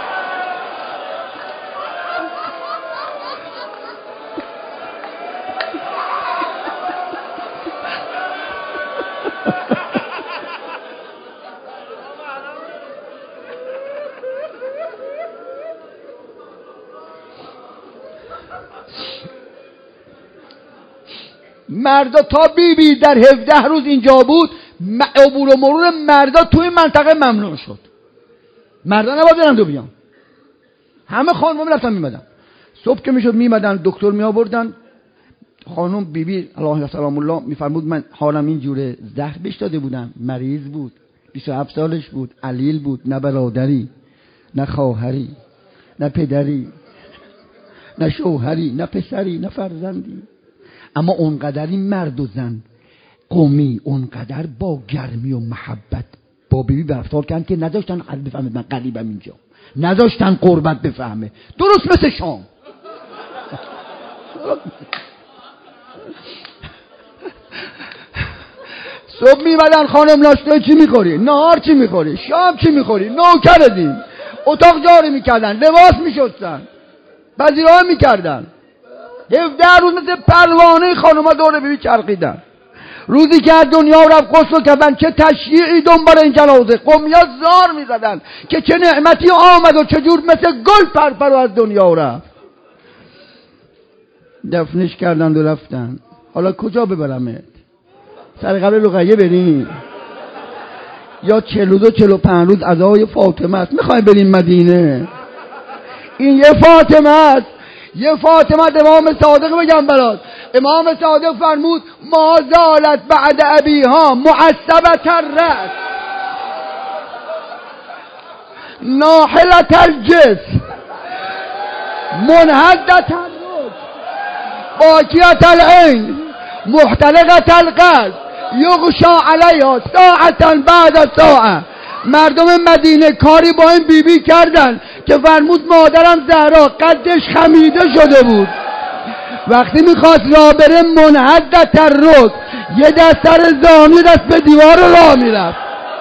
مردا تا بیبی در 17 روز اینجا بود، عبور و مرور مردا توی منطقه ممنوع شد. مردا نباید برن دو بیان، همه خانم رفتن میمدن. صبح که میشد میمدن، دکتر می آوردن. خانم بیبی علیه سلام الله میفرمود من حالم اینجوره، زهر بهش داده بودن، مریض بود، 27 سالش بود، علیل بود، نه برادری، نه خواهری، نه پدری، نه شوهری، نه پسری، نه فرزندی. اما اونقدر این مرد و زن قومی اونقدر با گرمی و محبت با بیبی برفتار کردن که نداشتن قلب بفهمه من قریبم اینجا، نداشتن قربت بفهمه. درست مثل شام. صبح میمدن خانم ناشته چی میخوری؟ نهار چی میخوری؟ شام چی میخوری؟ نوکر دیم. اتاق جاری میکردن، لباس میشستن، پذیرایی میکردن. 17 روز مثل پروانه خانوما دور بیبی چرخیدن. روزی که از دنیا رفت غسل کردن، چه تشییعی دنبال این جنازه. قومیا زار میزدن که چه نعمتی آمد و چجور مثل گل پرپر از دنیا رفت. دفنش کردن و رفتن. حالا کجا ببرمت؟ سر قبر رقیه بریم یا 42-45 روز عزای فاطمه است میخوایم بریم مدینه؟ این یه فاطمه است، یه فاطمه. امام صادق بگم برات، امام صادق فرمود ما زالت بعد ابیها معصبت الرأس ناحلت الجسم منهدت الرج باکیت العین محتلقت القلب یغشا علیها ساعتا بعد ساعه. مردم مدینه کاری با این بیبی کردن که فرمود مادرم زهرا قدش خمیده شده بود، وقتی میخواست راه بره منحدت الرکب، یه دست سر زانو دست به دیوار راه میرفت.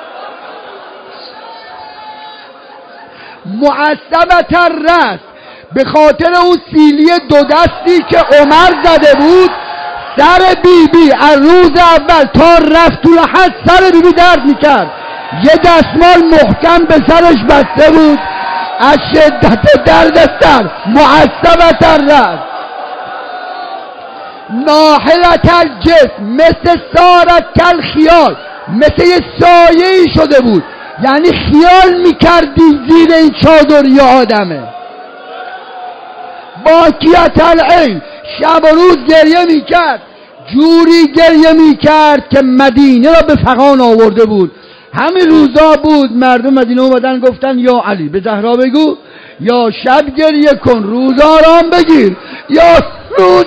معصبت الرأس، به خاطر اون سیلی 2 دستی که عمر زده بود، سر بیبی از روز اول تا رفت تو لحد سر بیبی درد میکرد. یه دستمال محکم به سرش بسته بود از شدت درد سر. معصبت الرأس. ناحلت الجسم مثل سارت کل خیال، مثل یه سایه‌ای شده بود، یعنی خیال میکردی زیر این چادر یه آدمه. باکیت العین، شب و روز گریه میکرد، جوری گریه میکرد که مدینه را به فغان آورده بود. همین روزا بود مردم مدینه اومدن گفتن یا علی به زهرا بگو یا شب گریه کن روز آرام بگیر، یا روز.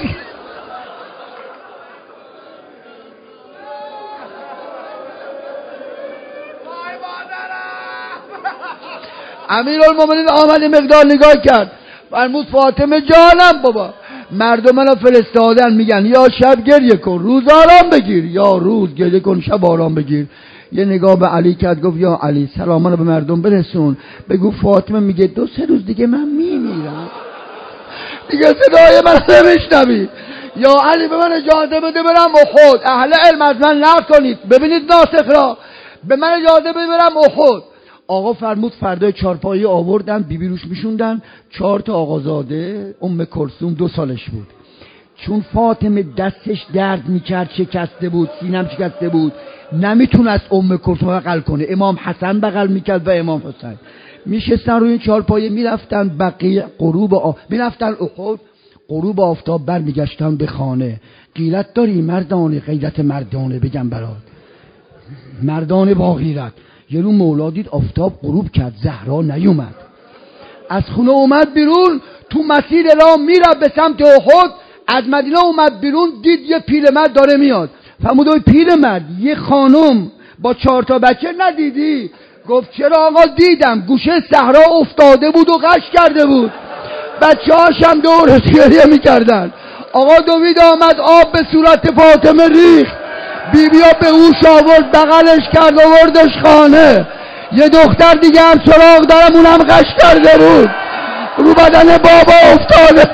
امیرالمومنین آمد مقدار نگاه کرد، فرمود فاطمه جانم بابا، مردم منو فرستادن میگن یا شب گریه کن روز آرام بگیر، یا روز گریه کن شب آرام بگیر. یه نگاه به علی کرد گفت یا علی سلام رو به مردم برسون، بگو فاطمه میگه 2-3 روز دیگه من میمیرم، دیگه صدای من نمیشنوی. یا علی به من اجازه بده برم احد، اهل علم از من نقل کنید، ببینید ناسخ را، به من اجازه بده برم احد. آقا فرمود فردای چارپایی آوردن، بیبی روش میشوندن، 4 تا آقازاده. ام کلثوم 2 سالش بود، چون فاطمه دستش درد میکرد، شکسته بود، سینم شکسته بود، نمیتونست ام کلثوم بغل کنه، امام حسن بغل میکرد و امام حسین. میشستن روی این چارپایه، میرفتن بقیه میرفتن احد، غروب آفتاب برمیگشتن به خانه. غیرت داری مردانه، غیرت مردانه بگم برات، مردانه با غیرت. یه رو مولا دید آفتاب غروب کرد، زهرا نیومد، از خونه اومد بیرون، تو مسیر راه میره به سمت احد، از مدینه اومد بیرون، دید یه پیرمرد داره میاد. فرمود اوی پیرمرد یه خانم با 4 تا بچه ندیدی؟ گفت چرا آقا دیدم، گوشه صحرا افتاده بود و غش کرده بود، بچه هاشم دورش گریه میکردن. آقا دوید آمد، آب به صورت فاطمه ریخت، بیبیا به هوش آورد، بغلش کرد آوردش خانه. یه دختر دیگه هم سراغ دارم، اونم غش کرده بود، رو بدن بابا افتاده،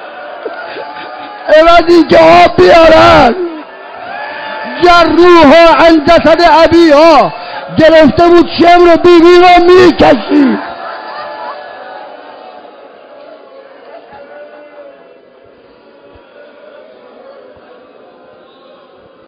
عوضی که آب بیارن. جروها عن جسد ابیها، گرفته بود شمر بیبی رو میکشید.